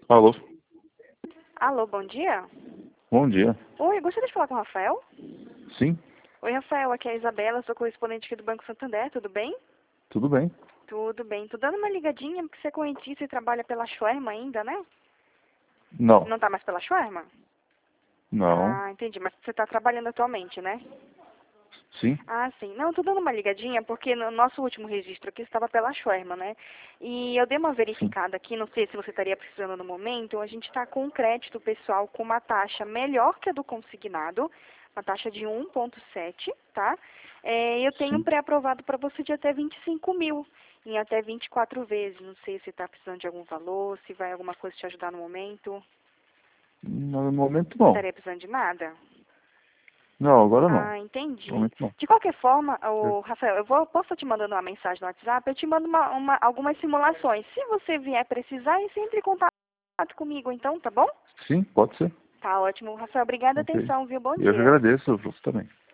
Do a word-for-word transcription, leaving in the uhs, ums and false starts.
Alô, Alô, bom dia. bom dia. Oi, gostaria de falar com o Rafael? Sim, Oi, Rafael, aqui é a Isabela, sou correspondente aqui do Banco Santander, tudo bem? tudo bem? Tudo bem. Tô dando uma ligadinha porque você é correntista e trabalha pela Schwärma ainda, né? Não, Não tá mais pela Schwärma? não, Ah, entendi, mas você tá trabalhando atualmente, né? sim, Ah, sim. Não, tô dando uma ligadinha porque no nosso último registro aqui estava pela Schwärma, né? E eu dei uma sim, verificada aqui, não sei se você estaria precisando no momento, a gente está com um crédito pessoal com uma taxa melhor que a do consignado, uma taxa de um vírgula sete, tá? É, eu tenho um sim. pré-aprovado para você de até vinte e cinco mil, em até vinte e quatro vezes. Não sei se está precisando de algum valor, se vai alguma coisa te ajudar no momento. No momento Não não. estaria precisando de nada? Não, agora não. Ah, No entendi. momento não. De qualquer forma, Eu- o Rafael, eu vou, posso te mandando uma mensagem no WhatsApp, eu te mando uma, uma- algumas simulações. Se você vier precisar, entre em contato comigo, então, tá bom? Sim, pode ser. Tá ótimo. Rafael, obrigada a Ok. atenção, viu? Bom Eu que dia. agradeço, você também.